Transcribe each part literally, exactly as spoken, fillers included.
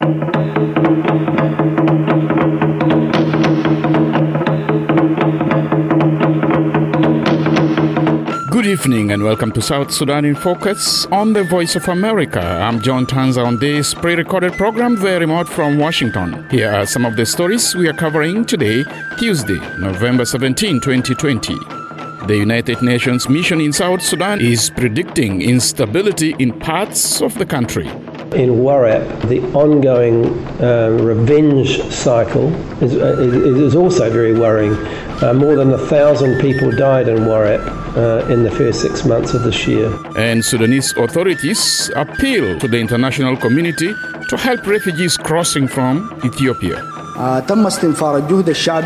Good evening and welcome to South Sudan in Focus on the Voice of America. I'm John Tanza on this pre-recorded program very remote from Washington. Here are some of the stories we are covering today, Tuesday, November seventeenth, twenty twenty. The United Nations mission in South Sudan is predicting instability in parts of the country. In Warrap, the ongoing uh, revenge cycle is, uh, is also very worrying. Uh, more than a thousand people died in Warrap uh, in the first six months of this year. And Sudanese authorities appeal to the international community to help refugees crossing from Ethiopia. Popular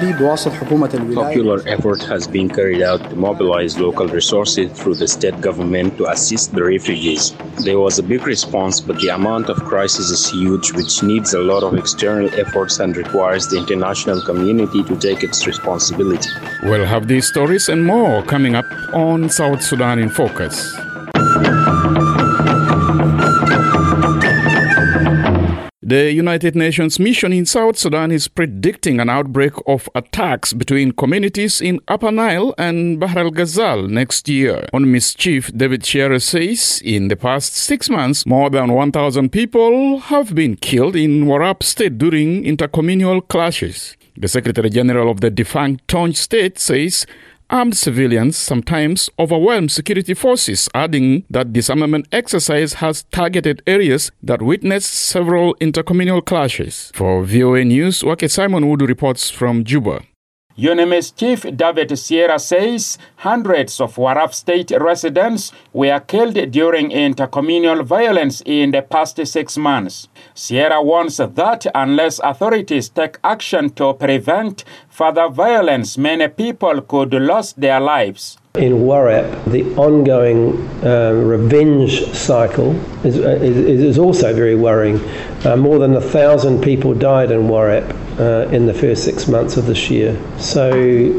effort has been carried out to mobilize local resources through the state government to assist the refugees. There was a big response, but the amount of crisis is huge, which needs a lot of external efforts and requires the international community to take its responsibility. We'll have these stories and more coming up on South Sudan in Focus. The United Nations mission in South Sudan is predicting an outbreak of attacks between communities in Upper Nile and Bahr el-Ghazal next year. UNMISS Chief David Shearer says in the past six months, more than one thousand people have been killed in Warrap state during intercommunal clashes. The Secretary General of the defunct Tonj state says armed civilians sometimes overwhelm security forces, adding that disarmament exercise has targeted areas that witnessed several intercommunal clashes. For V O A News, Wake Simon Wood reports from Juba. UNMISS Chief David Sierra says hundreds of Warrap state residents were killed during intercommunal violence in the past six months. Sierra warns that unless authorities take action to prevent further violence, many people could lose their lives. In Warrap, the ongoing uh, revenge cycle is, uh, is, is also very worrying. Uh, more than a thousand people died in Warrap uh, in the first six months of this year. So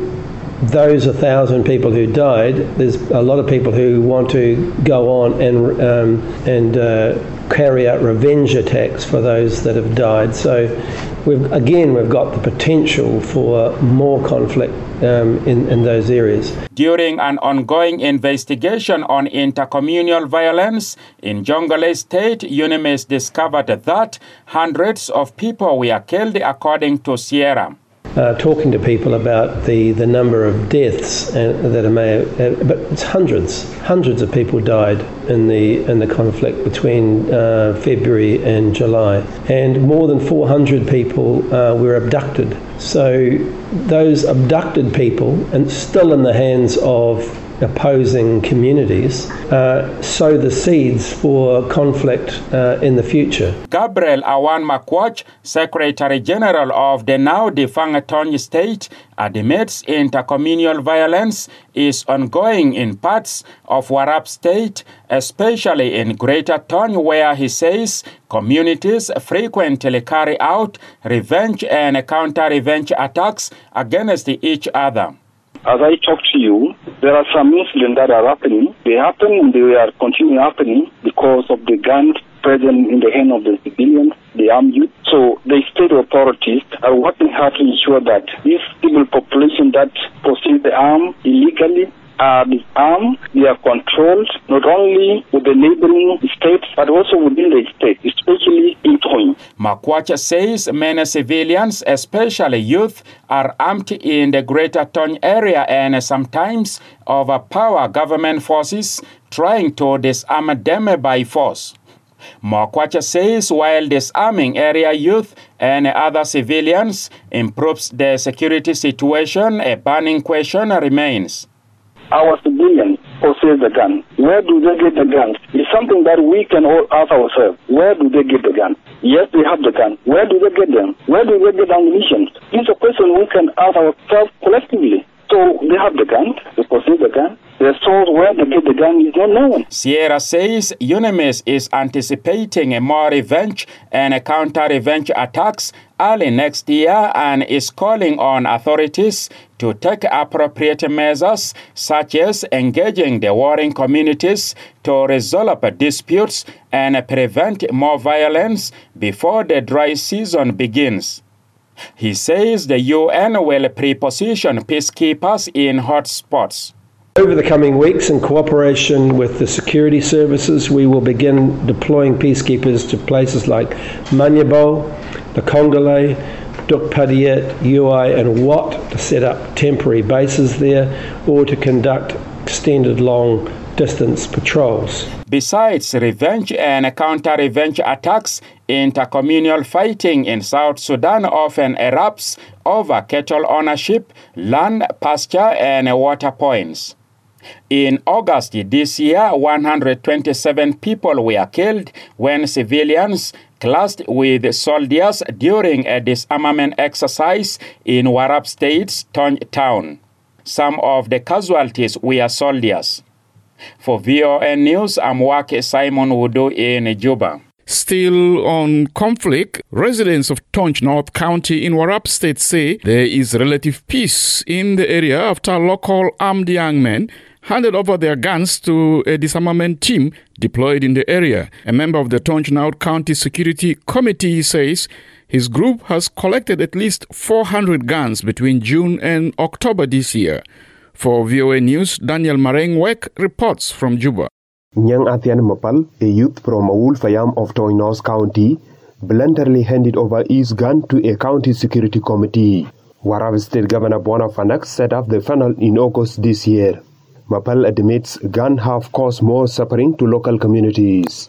those a thousand people who died, there's a lot of people who want to go on and um, and uh, carry out revenge attacks for those that have died. So we've again we've got the potential for more conflict um, in, in those areas. During an ongoing investigation on intercommunal violence in Jonglei State, UNMISS discovered that hundreds of people were killed, according to Sierra. Uh, talking to people about the, the number of deaths uh, that are made, uh, but it's hundreds, hundreds of people died in the in the conflict between uh, February and July, and more than four hundred people uh, were abducted. So those abducted people, and still in the hands of opposing communities, uh, sow the seeds for conflict uh, in the future. Gabriel Awan Makwach, Secretary General of the now defunct Tonj State, admits intercommunal violence is ongoing in parts of Warrap State, especially in Greater Tonj, where he says communities frequently carry out revenge and counter-revenge attacks against each other. As I talk to you, there are some incidents that are happening. They happen and they are continuing happening because of the guns present in the hand of the civilians, the armed youth. So the state authorities are working hard to ensure that this civil population that possess the arm illegally are disarmed, they are controlled not only with the neighboring states but also within the state, especially in Tonj. Makwach says many civilians, especially youth, are armed in the Greater Tonj area and sometimes overpower government forces trying to disarm them by force. Makwach says while disarming area youth and other civilians improves the security situation, a burning question remains. Our civilians possess the gun. Where do they get the guns? It's something that we can all ask ourselves. Where do they get the gun? Yes, they have the gun. Where do they get them? Where do they get ammunition? It's a question we can ask ourselves collectively. So they have the gun, they possess the gun. The source where they get the gun is not known. Sierra says UNMISS is anticipating a more revenge and a counter-revenge attacks early next year and is calling on authorities to take appropriate measures such as engaging the warring communities to resolve disputes and prevent more violence before the dry season begins. He says the U N will pre-position peacekeepers in hotspots. Over the coming weeks, in cooperation with the security services, we will begin deploying peacekeepers to places like Manyabo, the Congolais, Dukpadiet, U I and Wat to set up temporary bases there or to conduct extended long-distance patrols. Besides revenge and counter-revenge attacks, intercommunal fighting in South Sudan often erupts over cattle ownership, land, pasture, and water points. In August this year, one hundred twenty-seven people were killed when civilians clashed with soldiers during a disarmament exercise in Warrap State's Tonj town. Some of the casualties were soldiers. For V O N News, I'm Wake Simon Wudu in Juba. Still on conflict, residents of Tonj North County in Warrap State say there is relative peace in the area after local armed young men handed over their guns to a disarmament team deployed in the area. A member of the Tonj North County Security Committee says his group has collected at least four hundred guns between June and October this year. For V O A News, Daniel Marengwek reports from Juba. Nyang Athian Mapal, a youth from Aul Fayam of Tonj North County, bluntly handed over his gun to a county security committee. Warrap State Governor Bwana Fanak set up the funnel in August this year. Mapal admits guns have caused more suffering to local communities.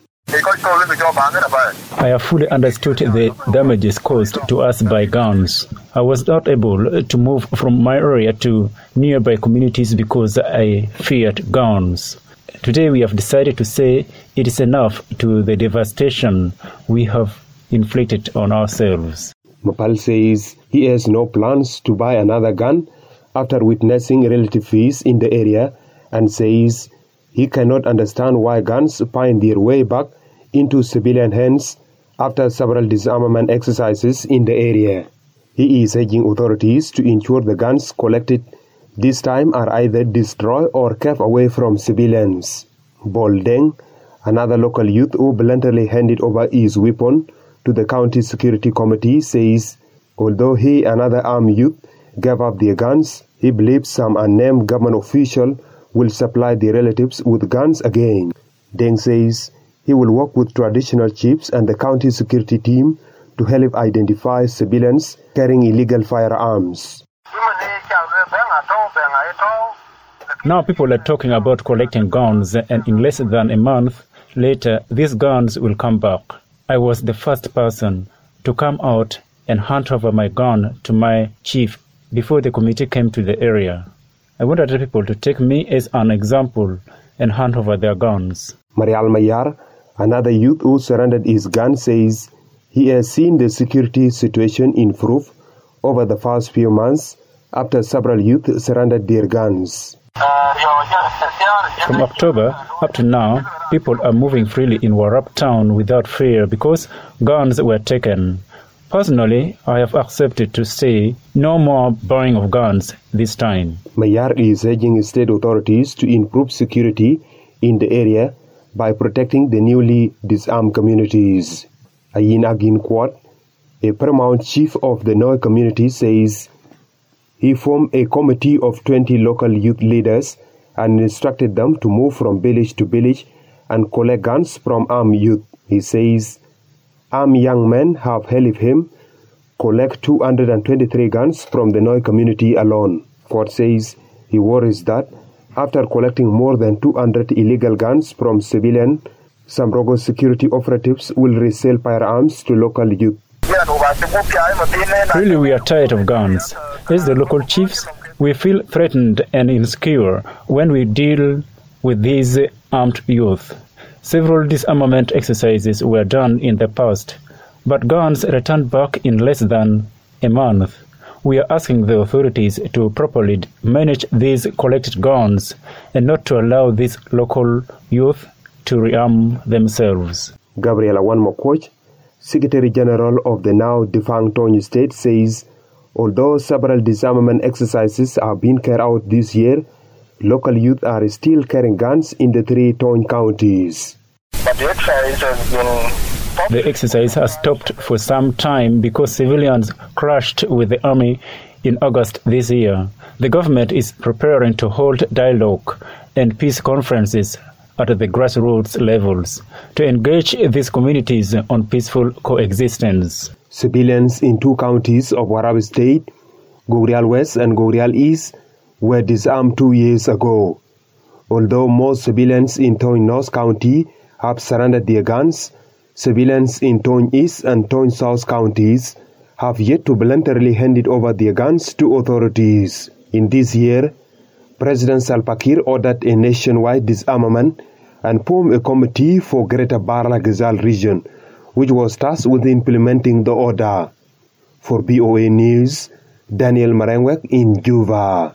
I have fully understood the damages caused to us by guns. I was not able to move from my area to nearby communities because I feared guns. Today we have decided to say it is enough to the devastation we have inflicted on ourselves. Mapal says he has no plans to buy another gun after witnessing relative peace in the area and says he cannot understand why guns find their way back into civilian hands after several disarmament exercises in the area. He is urging authorities to ensure the guns collected this time are either destroyed or kept away from civilians. Boldeng, another local youth who bluntly handed over his weapon to the county security committee, says although he and another armed youth gave up their guns, he believes some unnamed government official will supply their relatives with guns again. Deng says he will work with traditional chiefs and the county security team to help identify civilians carrying illegal firearms. Now people are talking about collecting guns, and in less than a month later, these guns will come back. I was the first person to come out and hand over my gun to my chief before the committee came to the area. I want other people to take me as an example and hand over their guns. Marial Mayar, another youth who surrendered his gun, says he has seen the security situation improve over the past few months after several youth surrendered their guns. From October up to now, people are moving freely in Warrap town without fear because guns were taken. Personally, I have accepted to say no more buying of guns this time. Mayar is urging state authorities to improve security in the area by protecting the newly disarmed communities. Ayin Agin Kwat, a paramount chief of the Noi community, says he formed a committee of twenty local youth leaders and instructed them to move from village to village and collect guns from armed youth. He says armed young men have helped him collect two hundred twenty-three guns from the Noi community alone. Kwat says he worries that after collecting more than two hundred illegal guns from civilians, some rogue security operatives will resell firearms to local youth. Really, we are tired of guns. As the local chiefs, we feel threatened and insecure when we deal with these armed youth. Several disarmament exercises were done in the past, but guns returned back in less than a month. We are asking the authorities to properly manage these collected guns and not to allow these local youth to rearm themselves. Gabriela Wanmokwach, Secretary General of the now defunct Tony State, says although several disarmament exercises are being carried out this year, local youth are still carrying guns in the three Tony counties. But the exercise has been... The exercise has stopped for some time because civilians clashed with the army in August this year. The government is preparing to hold dialogue and peace conferences at the grassroots levels to engage these communities on peaceful coexistence. Civilians in two counties of Warab State, Gogrial West and Gogrial East, were disarmed two years ago. Although most civilians in Tony North County have surrendered their guns, civilians in Tony East and Tony South counties have yet to voluntarily hand it over their guns to authorities. In this year, President Salva Kiir ordered a nationwide disarmament and formed a committee for Greater Bahr el Ghazal region, which was tasked with implementing the order. For B O A News, Daniel Marengwek in Juba.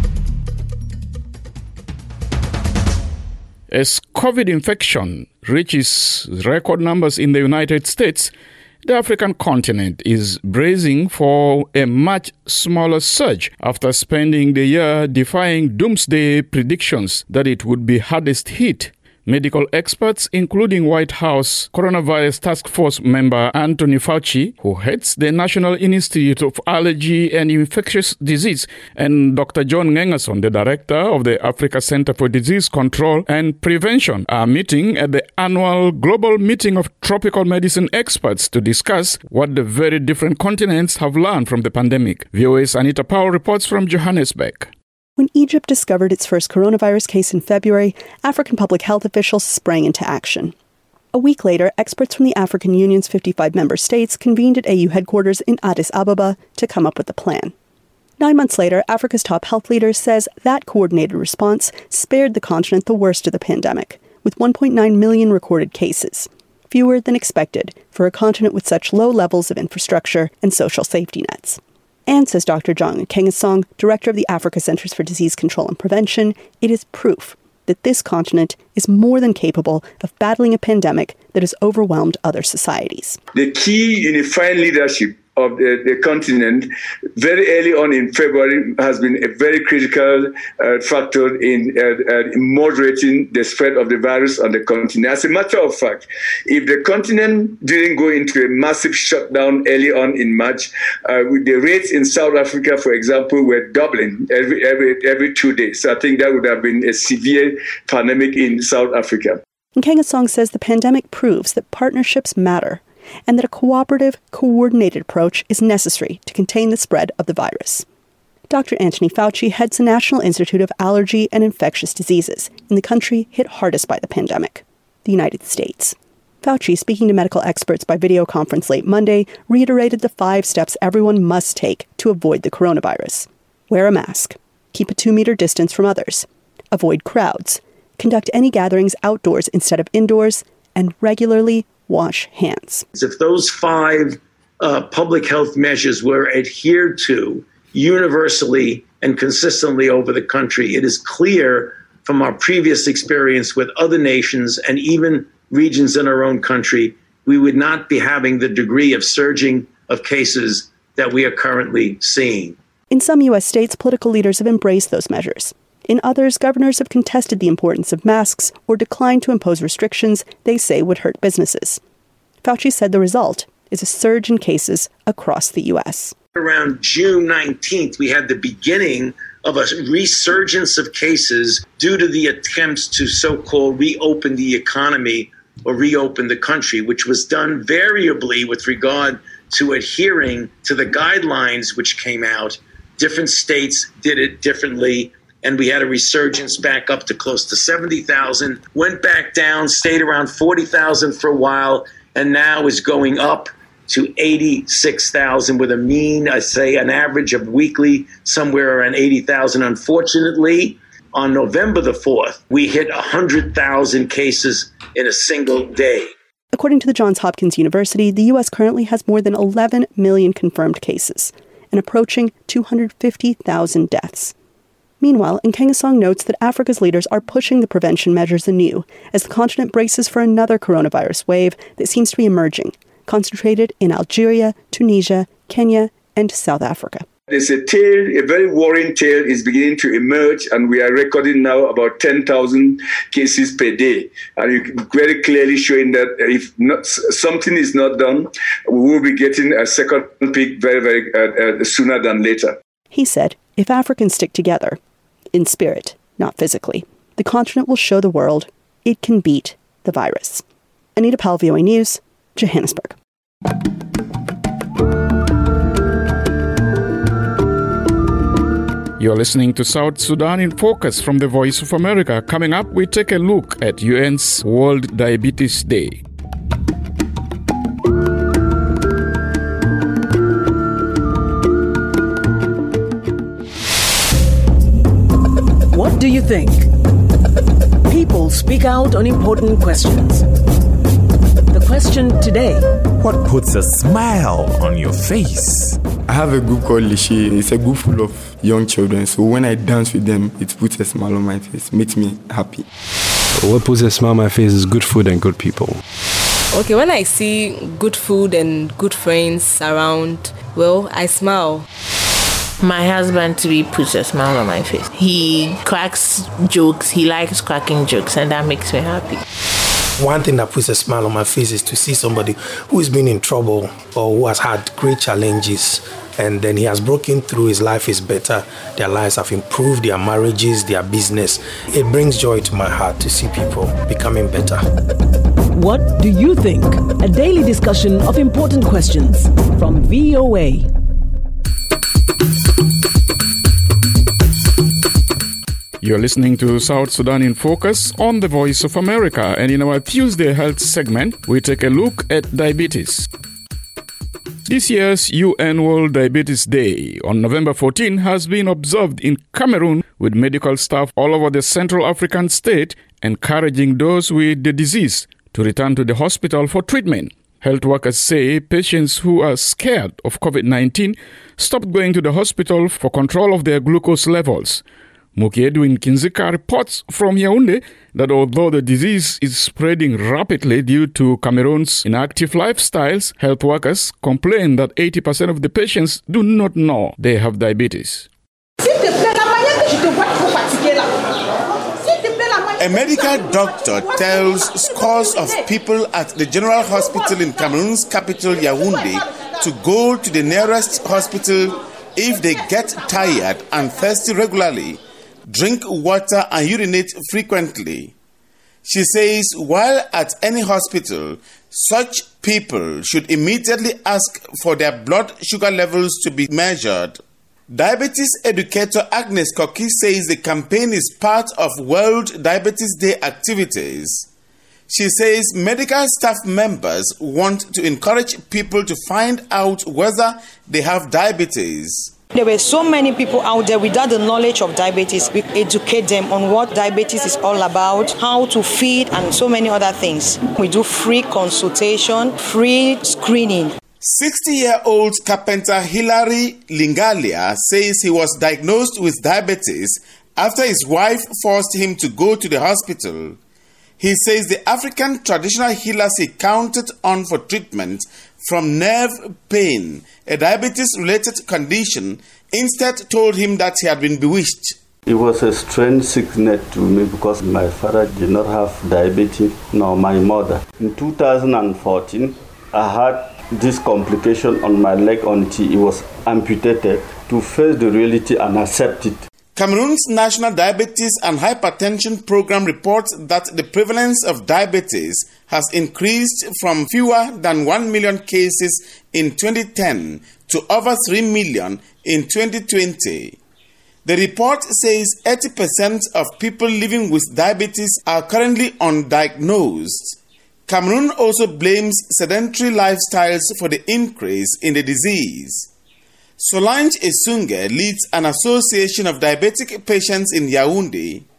As COVID infection reaches record numbers in the United States, the African continent is bracing for a much smaller surge after spending the year defying doomsday predictions that it would be hardest hit. Medical experts, including White House Coronavirus Task Force member Anthony Fauci, who heads the National Institute of Allergy and Infectious Disease, and Doctor John Ngengasong, the director of the Africa Center for Disease Control and Prevention, are meeting at the annual global meeting of tropical medicine experts to discuss what the very different continents have learned from the pandemic. V O A's Anita Powell reports from Johannesburg. When Egypt discovered its first coronavirus case in February, African public health officials sprang into action. A week later, experts from the African Union's fifty-five member states convened at A U headquarters in Addis Ababa to come up with a plan. Nine months later, Africa's top health leader says that coordinated response spared the continent the worst of the pandemic, with one point nine million recorded cases, fewer than expected for a continent with such low levels of infrastructure and social safety nets. And, says Doctor John Ngengasong, director of the Africa Centers for Disease Control and Prevention, it is proof that this continent is more than capable of battling a pandemic that has overwhelmed other societies. The key unifying leadership of the, the continent very early on in February has been a very critical uh, factor in, uh, uh, in moderating the spread of the virus on the continent. As a matter of fact, if the continent didn't go into a massive shutdown early on in March, uh, the rates in South Africa, for example, were doubling every, every, every two days. So I think that would have been a severe pandemic in South Africa. Ngengasong says the pandemic proves that partnerships matter, and that a cooperative, coordinated approach is necessary to contain the spread of the virus. Doctor Anthony Fauci heads the National Institute of Allergy and Infectious Diseases in the country hit hardest by the pandemic, the United States. Fauci, speaking to medical experts by video conference late Monday, reiterated the five steps everyone must take to avoid the coronavirus. Wear a mask, keep a two-meter distance from others, avoid crowds, conduct any gatherings outdoors instead of indoors, and regularly wash hands. If those five uh, public health measures were adhered to universally and consistently over the country, it is clear from our previous experience with other nations and even regions in our own country, we would not be having the degree of surging of cases that we are currently seeing. In some U S states, political leaders have embraced those measures. In others, governors have contested the importance of masks or declined to impose restrictions they say would hurt businesses. Fauci said the result is a surge in cases across the U S. Around June nineteenth, we had the beginning of a resurgence of cases due to the attempts to so-called reopen the economy or reopen the country, which was done variably with regard to adhering to the guidelines which came out. Different states did it differently. And we had a resurgence back up to close to seventy thousand, went back down, stayed around forty thousand for a while, and now is going up to eighty-six thousand with a mean, I say, an average of weekly somewhere around eighty thousand. Unfortunately, on November the fourth, we hit one hundred thousand cases in a single day. According to the Johns Hopkins University, the U S currently has more than eleven million confirmed cases and approaching two hundred fifty thousand deaths. Meanwhile, Ngengasong notes that Africa's leaders are pushing the prevention measures anew as the continent braces for another coronavirus wave that seems to be emerging, concentrated in Algeria, Tunisia, Kenya, and South Africa. There's a tale, a very worrying tale is beginning to emerge, and we are recording now about ten thousand cases per day. And you very clearly showing that if not, something is not done, we will be getting a second peak very, very uh, uh, sooner than later. He said, if Africans stick together, in spirit, not physically, the continent will show the world it can beat the virus. Anita Powell, V O A News, Johannesburg. You're listening to South Sudan in Focus from the Voice of America. Coming up, we take a look at U N's World Diabetes Day. What do you think? People speak out on important questions. The question today: what puts a smile on your face? I have a group called Lishe. It's a group full of young children. So when I dance with them, it puts a smile on my face, makes me happy. What puts a smile on my face is good food and good people. Okay, when I see good food and good friends around, well, I smile. My husband, to be, puts a smile on my face. He cracks jokes. He likes cracking jokes, and that makes me happy. One thing that puts a smile on my face is to see somebody who has been in trouble or who has had great challenges, and then he has broken through, his life is better, their lives have improved, their marriages, their business. It brings joy to my heart to see people becoming better. What do you think? A daily discussion of important questions from V O A. You're listening to South Sudan in Focus on the Voice of America, and in our Tuesday Health segment, we take a look at diabetes. This year's U N World Diabetes Day on November fourteenth has been observed in Cameroon, with medical staff all over the Central African state encouraging those with the disease to return to the hospital for treatment. Health workers say patients who are scared of COVID nineteen stopped going to the hospital for control of their glucose levels. Muki Edwin Kinzika reports from Yaoundé that although the disease is spreading rapidly due to Cameroon's inactive lifestyles, health workers complain that eighty percent of the patients do not know they have diabetes. A medical doctor tells scores of people at the General Hospital in Cameroon's capital, Yaoundé, to go to the nearest hospital if they get tired and thirsty regularly, drink water and urinate frequently. She says while at any hospital, such people should immediately ask for their blood sugar levels to be measured. Diabetes educator Agnes Koki says the campaign is part of World Diabetes Day activities. She says medical staff members want to encourage people to find out whether they have diabetes. There were so many people out there without the knowledge of diabetes. We educate them on what diabetes is all about, how to feed, and so many other things. We do free consultation, free screening. sixty-year-old carpenter Hilary Lingalia says he was diagnosed with diabetes after his wife forced him to go to the hospital. He says the African traditional healers he counted on for treatment from nerve pain, a diabetes-related condition, instead told him that he had been bewitched. It was a strange sickness to me because my father did not have diabetes, nor my mother. In two thousand fourteen, I had this complication on my leg until it was amputated, to face the reality and accept it. Cameroon's National Diabetes and Hypertension Program reports that the prevalence of diabetes has increased from fewer than one million cases in twenty ten to over three million in twenty twenty. The report says eighty percent of people living with diabetes are currently undiagnosed. Cameroon also blames sedentary lifestyles for the increase in the disease. Solange Esunge leads an association of diabetic patients in Yaoundé.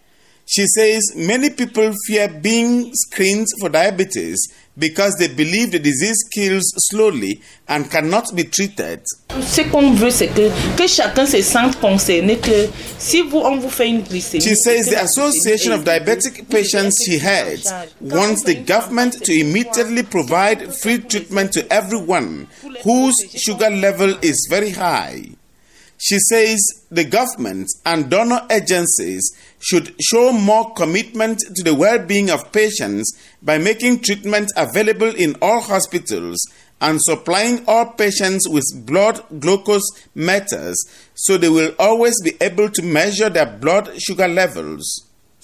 She says many people fear being screened for diabetes because they believe the disease kills slowly and cannot be treated. Ce qu'on veut, c'est que, que chacun se sente concerné, que si vous, on vous fait une glycémie. She says the Association of Diabetic Patients she heads wants the government to immediately provide free treatment to everyone whose sugar level is very high. She says the government and donor agencies should show more commitment to the well-being of patients by making treatment available in all hospitals and supplying all patients with blood glucose meters so they will always be able to measure their blood sugar levels.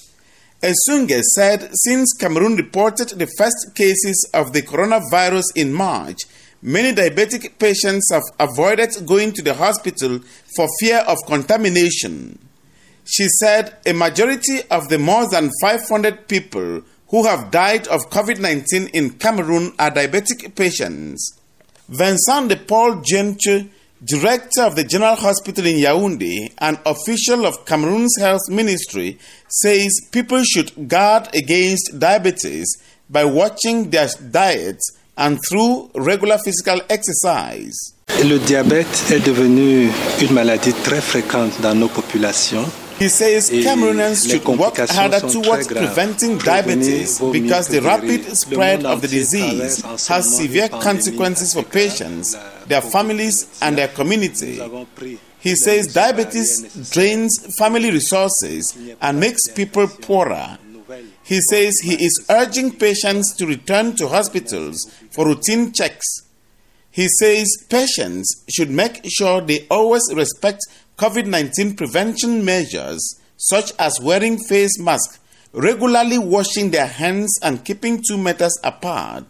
Esunge said since Cameroon reported the first cases of the coronavirus in March, many diabetic patients have avoided going to the hospital for fear of contamination. She said a majority of the more than five hundred people who have died of COVID nineteen in Cameroon are diabetic patients. Vincent de Paul Genche, director of the General Hospital in Yaoundé, an official of Cameroon's health ministry, says people should guard against diabetes by watching their diets and through regular physical exercise. Le diabète est devenu une maladie très fréquente dans nos populations. He says Cameroonians should work harder towards preventing diabetes because the rapid spread of the disease has severe consequences for patients, their families, and their community. He says diabetes drains family resources and makes people poorer. He says he is urging patients to return to hospitals for routine checks. He says patients should make sure they always respect COVID nineteen prevention measures such as wearing face masks, regularly washing their hands and keeping two meters apart.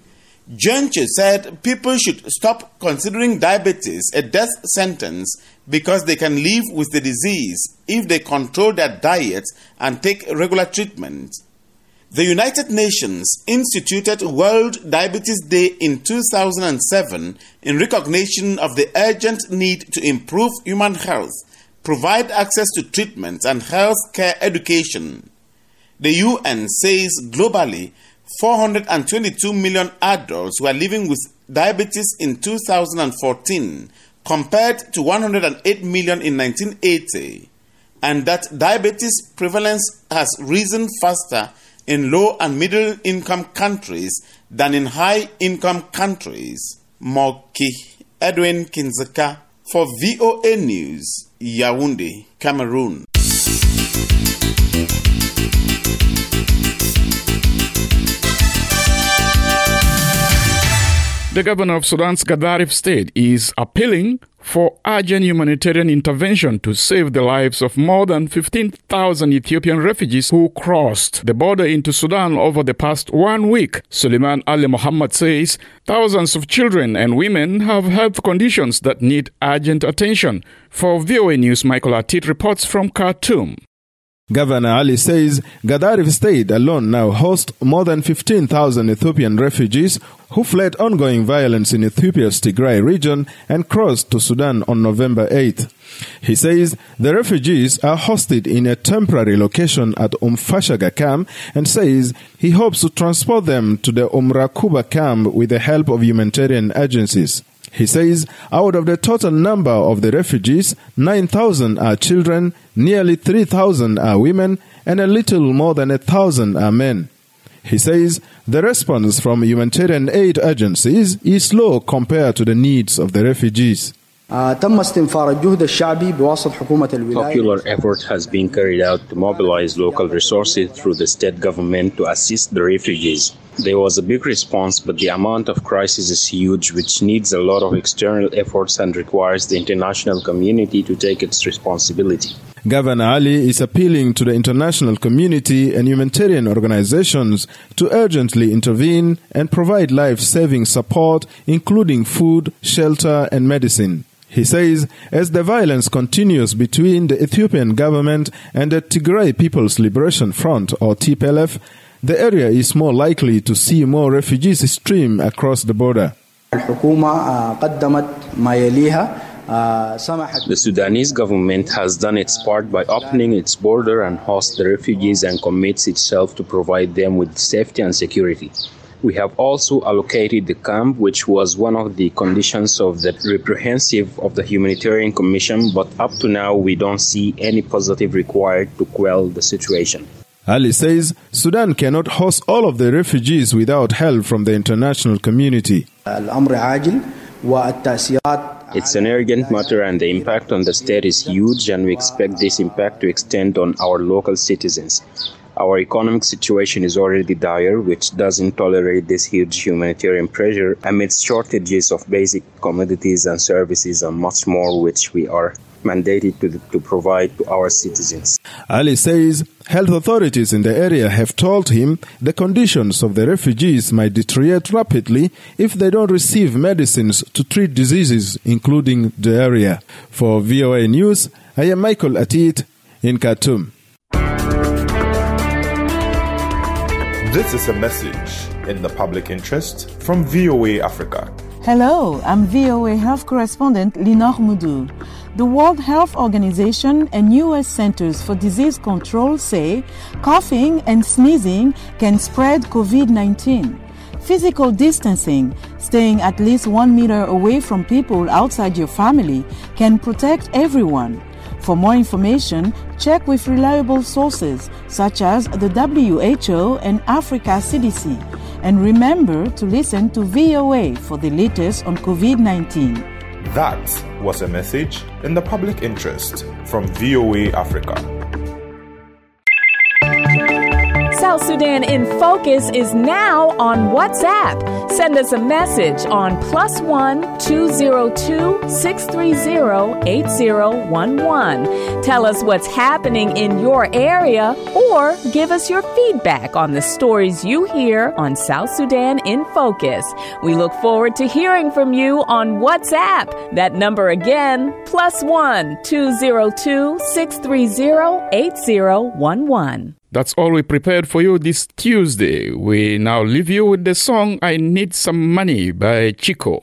Genche said people should stop considering diabetes a death sentence because they can live with the disease if they control their diet and take regular treatment. The United Nations instituted World Diabetes Day in two thousand seven in recognition of the urgent need to improve human health, provide access to treatment and health care education. The U N says globally, four hundred twenty-two million adults were living with diabetes in two thousand fourteen, compared to one hundred eight million in nineteen eighty, and that diabetes prevalence has risen faster in low and middle income countries than in high income countries. Moki Edwin Kinzaka for V O A News, Yaoundé, Cameroon. The governor of Sudan's Gadaref state is appealing for urgent humanitarian intervention to save the lives of more than fifteen thousand Ethiopian refugees who crossed the border into Sudan over the past one week. Suleiman Ali Mohammed says thousands of children and women have health conditions that need urgent attention. For V O A News, Michael Atit reports from Khartoum. Governor Ali says Gadaref state alone now hosts more than fifteen thousand Ethiopian refugees who fled ongoing violence in Ethiopia's Tigray region and crossed to Sudan on November eighth. He says the refugees are hosted in a temporary location at Umfashaga camp and says he hopes to transport them to the Umrakuba camp with the help of humanitarian agencies. He says out of the total number of the refugees, nine thousand are children, nearly three thousand are women, and a little more than one thousand are men. He says the response from humanitarian aid agencies is slow compared to the needs of the refugees. Popular effort has been carried out to mobilize local resources through the state government to assist the refugees. There was a big response, but the amount of crisis is huge, which needs a lot of external efforts and requires the international community to take its responsibility. Governor Ali is appealing to the international community and humanitarian organizations to urgently intervene and provide life-saving support, including food, shelter, and medicine. He says as the violence continues between the Ethiopian government and the Tigray People's Liberation Front, or T P L F, the area is more likely to see more refugees stream across the border. The Sudanese government has done its part by opening its border and host the refugees and commits itself to provide them with safety and security. We have also allocated the camp, which was one of the conditions of the reprehensive of the Humanitarian Commission, but up to now we don't see any positive required to quell the situation. Ali says Sudan cannot host all of the refugees without help from the international community. It's an urgent matter and the impact on the state is huge, and we expect this impact to extend on our local citizens. Our economic situation is already dire, which doesn't tolerate this huge humanitarian pressure amidst shortages of basic commodities and services and much more, which we are mandated to, to provide to our citizens. Ali says health authorities in the area have told him the conditions of the refugees might deteriorate rapidly if they don't receive medicines to treat diseases, including diarrhea. For V O A News, I am Michael Atit in Khartoum. This is a message in the public interest from V O A Africa. Hello, I'm V O A Health Correspondent Linor Moudou. The World Health Organization and U S Centers for Disease Control say coughing and sneezing can spread covid nineteen. Physical distancing, staying at least one meter away from people outside your family, can protect everyone. For more information, check with reliable sources such as the W H O and Africa C D C. And remember to listen to V O A for the latest on covid nineteen. That was a message in the public interest from V O A Africa. South Sudan in Focus is now on WhatsApp. Send us a message on plus one two zero two six three zero eight zero one one. Tell us what's happening in your area or give us your feedback on the stories you hear on South Sudan in Focus. We look forward to hearing from you on WhatsApp. That number again, plus one two zero two six three zero eight zero one one. That's all we prepared for you this Tuesday. We now leave you with the song I Need Some Money by Chico.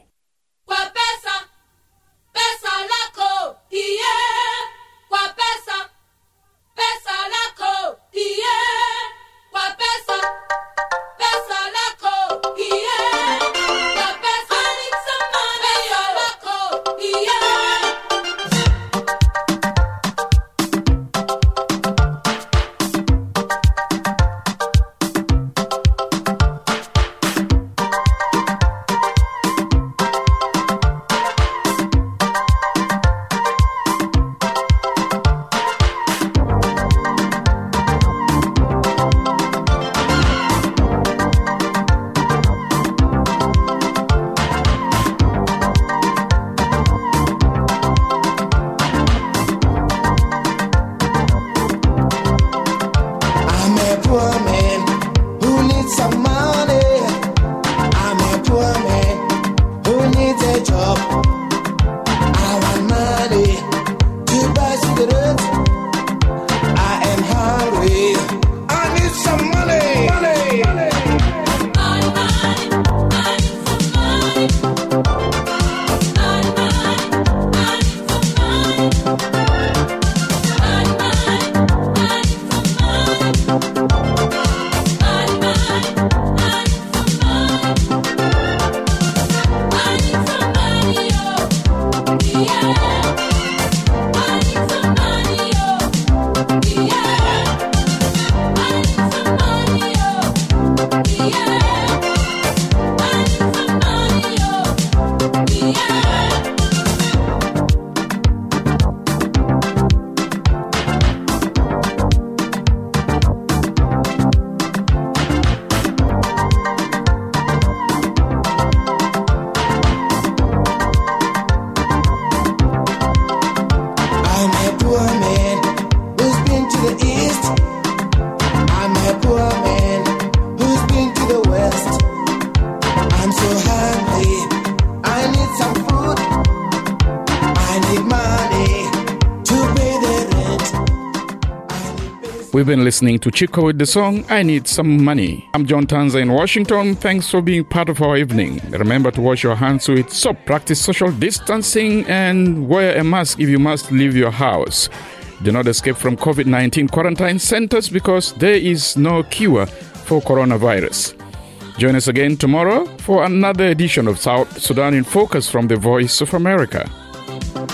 We've been listening to Chico with the song I Need Some Money. I'm John Tanza in Washington. Thanks for being part of our evening. Remember to wash your hands with soap, practice social distancing, and wear a mask if you must leave your house. Do not escape from COVID nineteen quarantine centers because there is no cure for coronavirus. Join us again tomorrow for another edition of South Sudan in Focus from the Voice of America.